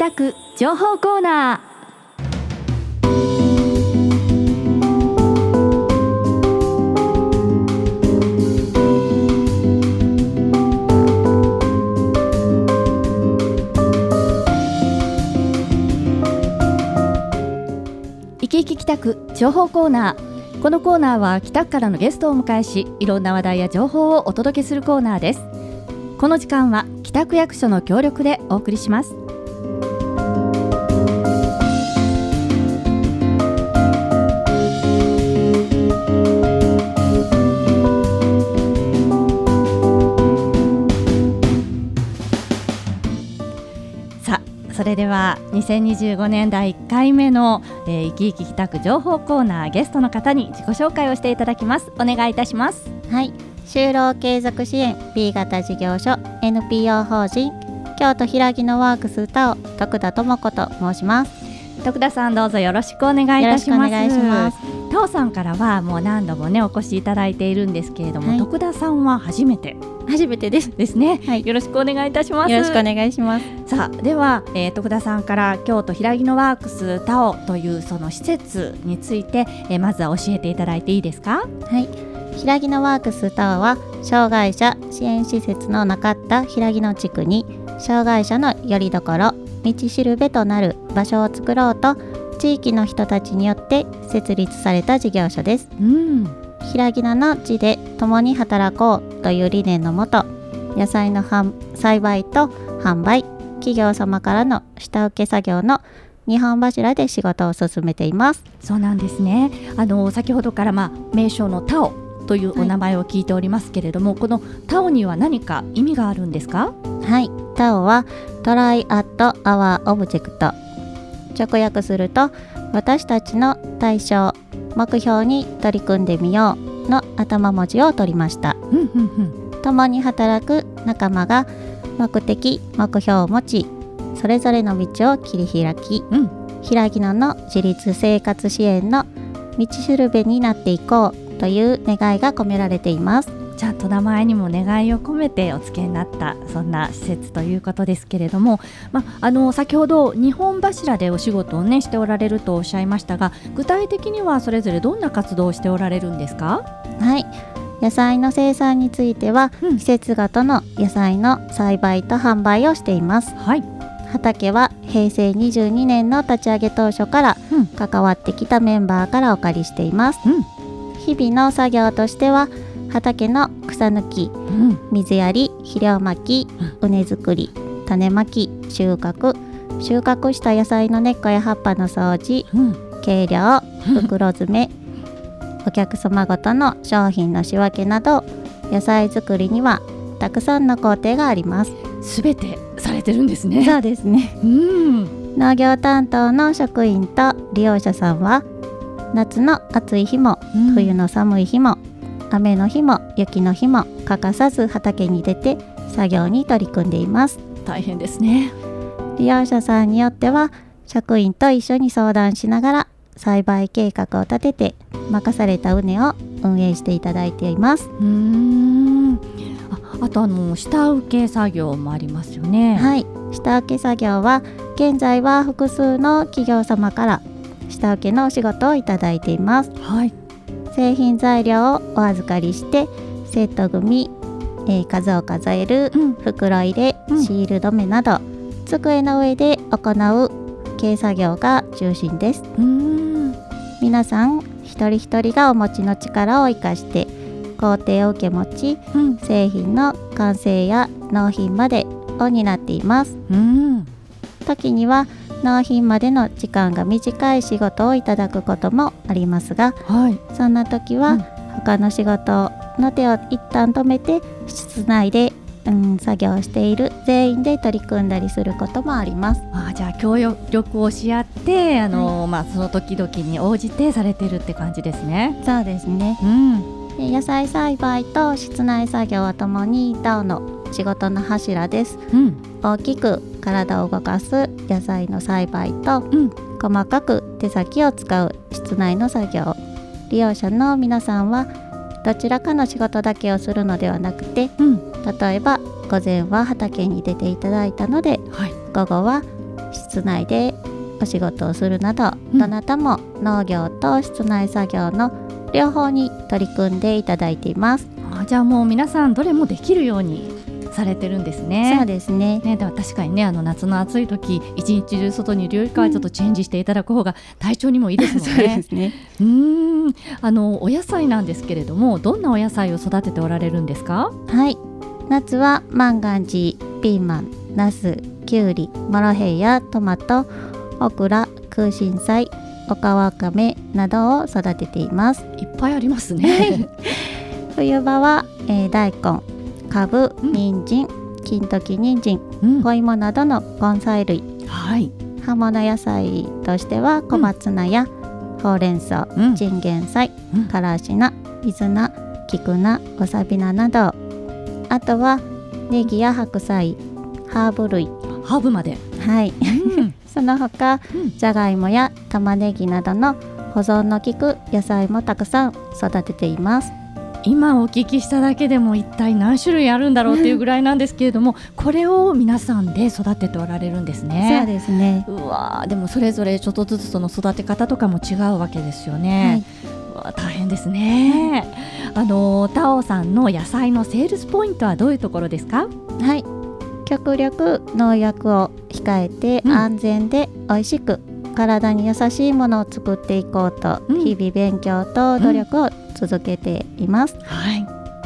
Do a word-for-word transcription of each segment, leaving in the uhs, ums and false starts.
北区情報コーナー。いきいき北区情報コーナー。このコーナーは北区からのゲストをお迎えし、いろんな話題や情報をお届けするコーナーです。この時間は北区役所の協力でお送りします。それではにせんにじゅうごねんだいいっかいめの、えー、いきいき北区情報コーナー、ゲストの方に自己紹介をしていただきます。お願いいたします。 はい、就労継続支援 B 型事業所 エヌピーオー 法人京都平木のワークスタオ徳田智子と申します。 徳田さん、どうぞよろしくお願いいたします。 よろしくお願いします。 タオさんからはもう何度もねお越しいただいているんですけれども、はい、徳田さんは初めて初めてですですね、 はい、 よろしくお願いいたします。 よろしくお願いします。 さあでは、えー、徳田さんから京都平木のワークスタオというその施設について、えー、まずは教えていただいていいですか？ はい、平木のワークスタオは障害者支援施設のなかった平木の地区に障害者のよりどころ、道しるべとなる場所を作ろうと地域の人たちによって設立された事業所です。うん、平木の地で共に働こうという理念のもと、野菜の栽培と販売、企業様からの下請け作業のにほん柱で仕事を進めています。 そうなんですね。あの先ほどから、まあ、名称のタオというお名前を聞いておりますけれども、はい、このタオには何か意味があるんですか？ はい、タオはトライアットアワーオブジェクト、直訳すると私たちの対象目標に取り組んでみようの頭文字を取りました。うんうんうん、共に働く仲間が目的目標を持ち、それぞれの道を切り開き、うん、平木野の自立生活支援の道しるべになっていこうという願いが込められています。 ちゃんと名前にも願いを込めてお付けになったそんな施設ということですけれども、ま、あの先ほどにほん柱でお仕事を、ね、しておられるとおっしゃいましたが、具体的にはそれぞれどんな活動をしておられるんですか？ はい、野菜の生産については、うん、季節ごとの野菜の栽培と販売をしています。はい、畑はへいせいにじゅうにねんの立ち上げ当初から関わってきたメンバーからお借りしています。うん、日々の作業としては畑の草抜き、うん、水やり、肥料まき、うん、畝作り、種まき、収穫、収穫した野菜の根っこや葉っぱの掃除、うん、計量、袋詰め、うん、お客様ごとの商品の仕分けなど、野菜作りにはたくさんの工程があります。 すべてされてるんですね。 そうですね。うん、農業担当の職員と利用者さんは夏の暑い日も、うん、冬の寒い日も雨の日も雪の日も欠かさず畑に出て作業に取り組んでいます。 大変ですね。 利用者さんによっては職員と一緒に相談しながら栽培計画を立てて任された畝を運営していただいています。 うーん、 あ, あとあの下請け作業もありますよね。 はい、下請け作業は現在は複数の企業様から下請けのお仕事をいただいています。はい、製品材料をお預かりしてセット組、えー、数を数える、うん、袋入れ、うん、シール止めなど机の上で行う軽作業が中心です。うーん、皆さん一人一人がお持ちの力を生かして工程を受け持ち、うん、製品の完成や納品までを担っています。うん、時には納品までの時間が短い仕事をいただくこともありますが、はい、そんな時は、うん、他の仕事の手を一旦止めて室内で、うん、作業している全員で取り組んだりすることもあります。 あ、じゃあ協力をし合ってあの、はい、まあ、その時々に応じてされてるって感じですね。 そうですね。うん、で野菜栽培と室内作業はともにタオの仕事の柱です。うん、大きく体を動かす野菜の栽培と、うん、細かく手先を使う室内の作業、利用者の皆さんはどちらかの仕事だけをするのではなくて、うん、例えば午前は畑に出ていただいたので、はい、午後は室内でお仕事をするなど、うん、どなたも農業と室内作業の両方に取り組んでいただいています。 あ、じゃあもう皆さんどれもできるようにされてるんですね。 そうですね。 ね、でも確かにね、あの夏の暑い時一日中外にいるよりかはちょっとチェンジしていただく方が体調にもいいですもんね。 そうですね。 うーん、あのお野菜なんですけれども、どんなお野菜を育てておられるんですか？ はい、夏は万願寺、ピーマン、ナス、キュウリ、モロヘイヤ、トマト、オクラ、空心菜、オカワカメなどを育てています。 いっぱいありますね。 冬場は、えー、大根、かぶ、人参、金時人参、うん、小芋などの根菜類、 はい、 葉物野菜としては小松菜や、うん、ほうれん草、うん、チンゲン菜、うん、からし菜、水菜、菊菜、わさび菜など、あとはネギや白菜、ハーブ類、 ハーブまで、 はい、うん、その他、うん、じゃがいもや玉ねぎなどの保存の効く野菜もたくさん育てています。 今お聞きしただけでも一体何種類あるんだろうっていうぐらいなんですけれども、これを皆さんで育てておられるんですね。 そうですね。 うわ、でもそれぞれちょっとずつその育て方とかも違うわけですよね。はい、うわ、大変ですね。あのタオさんの野菜のセールスポイントはどういうところですか？ はい、極力農薬を控えて安全で美味しく、うん、体に優しいものを作っていこうと、うん、日々勉強と努力を続けています。うん、はい、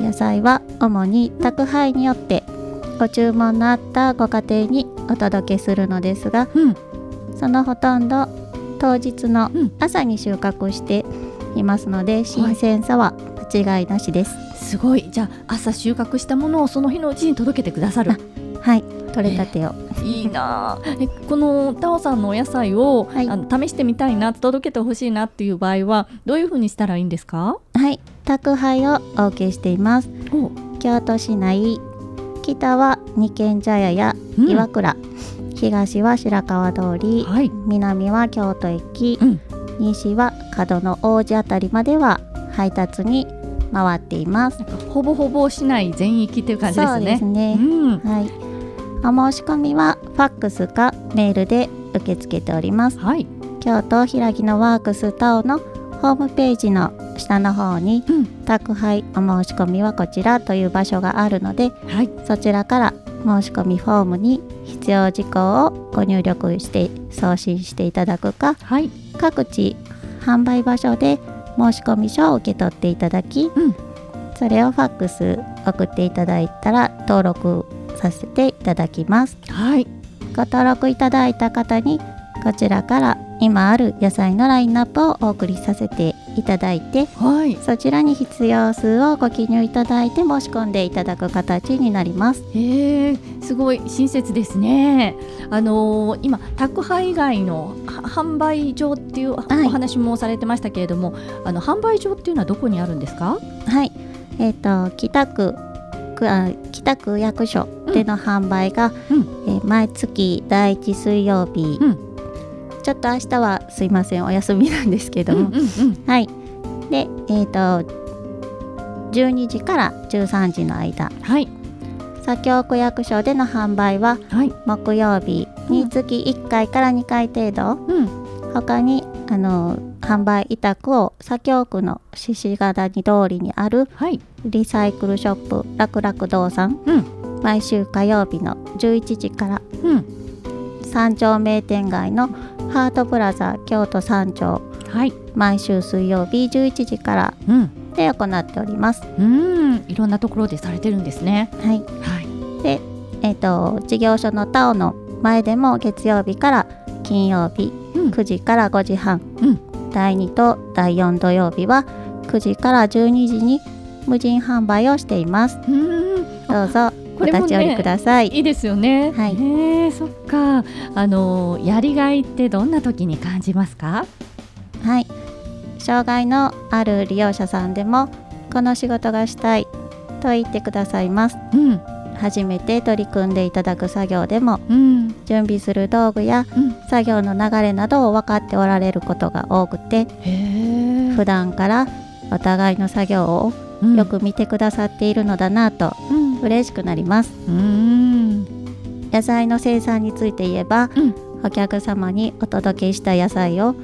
野菜は主に宅配によってご注文のあったご家庭にお届けするのですが、うん、そのほとんど当日の朝に収穫していますので、新鮮さは間違いなしです。はい、 すごい。じゃあ朝収穫したものをその日のうちに届けてくださる。 はい、取れたてを。 えー、いいな。えこのタオさんのお野菜を、はい、あの試してみたいな、届けてほしいなっていう場合はどういうふうにしたらいいんですか？ はい、宅配をお受けしています。京都市内、北は二軒茶屋や岩倉、うん、東は白川通り、はい、南は京都駅、うん、西は角の王子あたりまでは配達に回っています。 ほぼほぼ市内全域っていう感じですね。 そうですね。うん、はい、お申し込みはファックスかメールで受け付けております。はい、京都平木のワークスタオのホームページの下の方に、うん、宅配お申し込みはこちらという場所があるので、はい、そちらから申し込みフォームに必要事項をご入力して送信していただくか、はい、各地販売場所で申し込み書を受け取っていただき、うん、それをファックス送っていただいたら登録させていただきます。はい、ご登録いただいた方にこちらから今ある野菜のラインナップをお送りさせていただいて、はい、そちらに必要数をご記入いただいて申し込んでいただく形になります。 へー、すごい親切ですね。あのー、今宅配以外の販売所っていうお話もされてましたけれども、はい、あの販売所っていうのはどこにあるんですか？ はい、えーと、北区北区役所での販売が、うん、えー、毎月だいいち水曜日、うん、ちょっと明日はすいませんお休みなんですけども、うんうんうん、はい、で、えーとじゅうにじからじゅうさんじの間、はい、左京区役所での販売は、はい、木曜日に月いっかいからにかい程度、うん、他にあの販売委託を左京区の獅子谷通りにあるリサイクルショップ楽々堂さん、うん、毎週火曜日のじゅういちじから、うん、三条名店街のハートプラザ京都三条、はい、毎週水曜日じゅういちじからで行っております。 うん、いろんなところでされてるんですね。はい、 はい、で、えーと、事業所のタオの前でも月曜日から金曜日、うん、くじからごじはん、うん、だいにとだいよん土曜日はくじからじゅうにじに無人販売をしています。うん、どうぞお立ち寄りください。 いいですよね。はい、へー、そっか。あのやりがいってどんな時に感じますか？ はい、障害のある利用者さんでもこの仕事がしたいと言ってくださいます。うん、初めて取り組んでいただく作業でも、うん、準備する道具や、うん、作業の流れなどを分かっておられることが多くて、へ、普段からお互いの作業をよく見てくださっているのだなと、うん、嬉しくなります。うん、野菜の生産について言えば、うん、 お客様にお届けした野菜を、うん、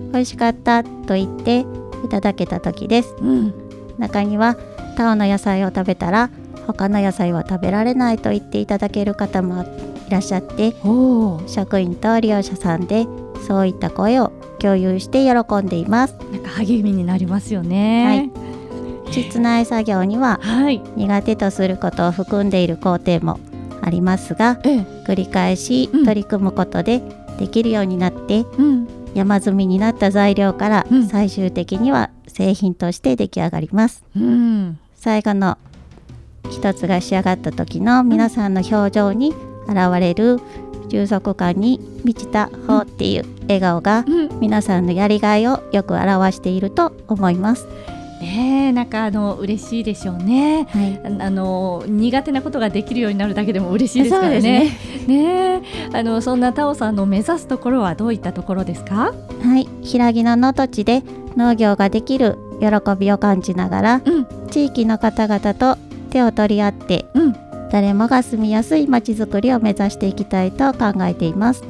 美味しかったと言っていただけた時です、うん、中には田尾の野菜を食べたら他の野菜は食べられないと言っていただける方もいらっしゃって、職員と利用者さんでそういった声を共有して喜んでいます。 なんか励みになりますよね、 はい、室内作業には苦手とすることを含んでいる工程もありますが、ええ、繰り返し取り組むことでできるようになって、うん、山積みになった材料から最終的には製品として出来上がります、うん、最後の一つが仕上がった時の皆さんの表情に現れる充足感に満ちた方っていう笑顔が皆さんのやりがいをよく表していると思います。 ねえ、なんかあの嬉しいでしょうね、はい、あの苦手なことができるようになるだけでも嬉しいですからね。そうですね。ねえ、あのそんな田尾さんの目指すところはどういったところですか？ はい、平木野の土地で農業ができる喜びを感じながら、うん、地域の方々と手を取り合って、うん、誰もが住みやすいまちづくりを目指していきたいと考えています、うん、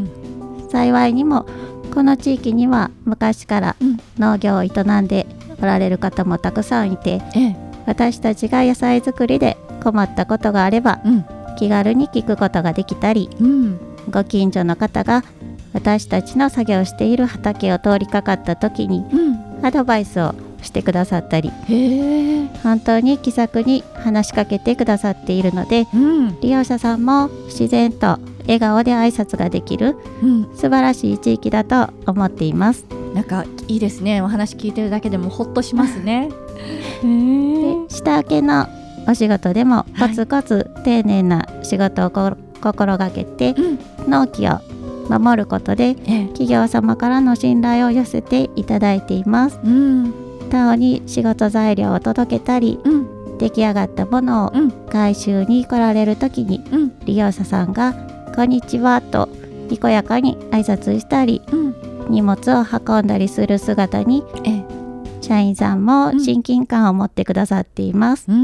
幸いにもこの地域には昔から農業を営んでおられる方もたくさんいて、ええ、私たちが野菜作りで困ったことがあれば、うん、気軽に聞くことができたり、うん、ご近所の方が私たちの作業している畑を通りかかった時に、うん、アドバイスをしてくださったり、へ本当に気さくに話しかけてくださっているので、うん、利用者さんも自然と笑顔で挨拶ができる、うん、素晴らしい地域だと思っています。 なんかいいですね。お話聞いてるだけでもほっとしますねで下請けのお仕事でもコツコツ丁寧な仕事をこ心がけて、うん、納期を守ることで、ええ、企業様からの信頼を寄せていただいています、うん、田尾に仕事材料を届けたり、うん、出来上がったものを回収に来られる時に、うん、利用者さんがこんにちはとにこやかに挨拶したり、うん、荷物を運んだりする姿に、え社員さんも親近感を持ってくださっています、うん、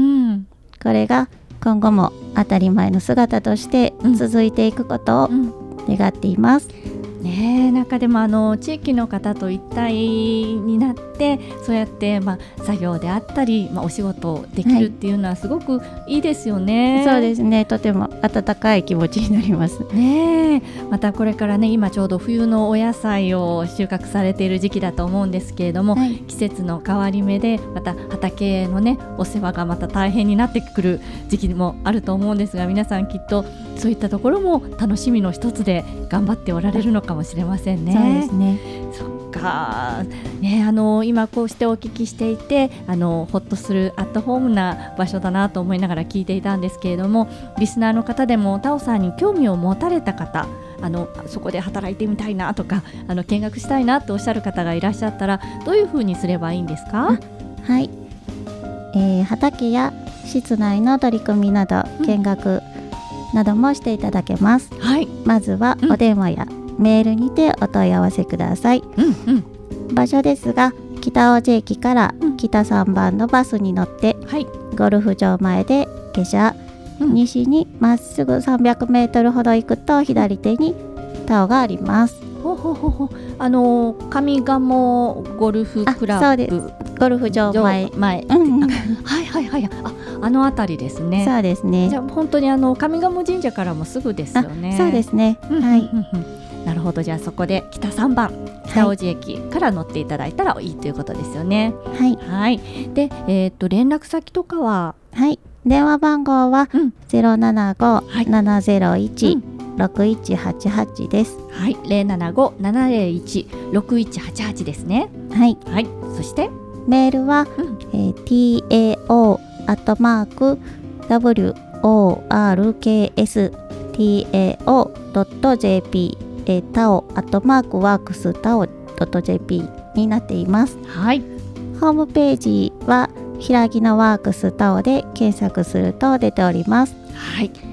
これが今後も当たり前の姿として続いていくことを願っています、 うん、ねえ、なんかでもあの地域の方と一体になってそうやって、まあ、作業であったり、まあ、お仕事できるっていうのはすごくいいですよね、 はい、そうですね。とても温かい気持ちになりますね。またこれからね、今ちょうど冬のお野菜を収穫されている時期だと思うんですけれども、はい、季節の変わり目でまた畑のねお世話がまた大変になってくる時期もあると思うんですが、皆さんきっとそういったところも楽しみの一つで頑張っておられるのかもしれませんね。 そうですね。 そっか、ね、あの今こうしてお聞きしていて、あのほっとするアットホームな場所だなと思いながら聞いていたんですけれども、リスナーの方でも田尾さんに興味を持たれた方、あのそこで働いてみたいなとか、あの見学したいなとおっしゃる方がいらっしゃったらどういうふうにすればいいんですか？ はい、えー、畑や室内の取り組みなど見学などもしていただけます、うん、はい、まずはお電話やメールにてお問い合わせください、うんうん、場所ですが北大路駅から北さんばんのバスに乗って、うん、はい、ゴルフ場前で下車、うん、西にまっすぐさんびゃくメートルほど行くと左手に田尾があります。 ほほほほ、あの上賀茂ゴルフクラブ、 そうです、ゴルフ場前、 前、うん、はいはいはい、あ、あのあたりですね。 そうですね。 じゃあ本当にあの上賀茂神社からもすぐですよね。 そうですね、うん、はい、うんうんうん、なるほど。じゃあそこで北さんばん北大路駅から乗っていただいたらいいということですよね。はい、はい、で、えー、と連絡先とかは、 はい、電話番号はゼロななご ななゼロいち ろくいちはちはちです。 はい、ゼロななご ななゼロいち ろくいちはちはちですね。 はい、 はい、そしてメールは、うん、えー、ティーエーオー アットマーク ダブリューオーアールケーエス ティーエーオー ドット ジェーピー、えー、タオアットマークワークスタオ ドット ジェーピー になっています。 はい、 ホームページは平木のワークスタオで検索すると出ております。 はい、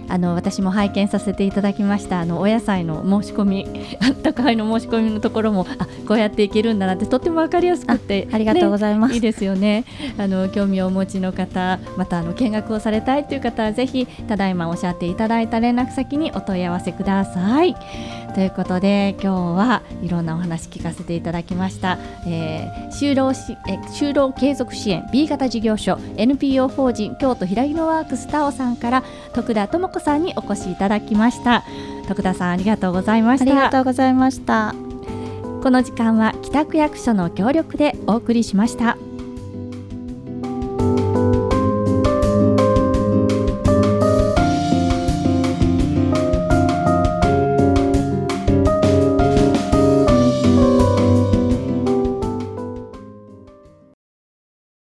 あの私も拝見させていただきましたあのお野菜の申し込み宅配の申し込みのところもあこうやっていけるんだなってとっても分かりやすくてあ, ありがとうございます、 ね、いいですよね。あの興味をお持ちの方またあの見学をされたいという方はぜひただいまおっしゃっていただいた連絡先にお問い合わせください。ということで今日はいろんなお話聞かせていただきました、えー、就労しえ就労継続支援 B 型事業所 エヌピーオー 法人京都ひらぎのワークスタオさんから徳田智子さんにお越しいただきました。徳田さんありがとうございました。 ありがとうございました。 この時間は北区役所の協力でお送りしました。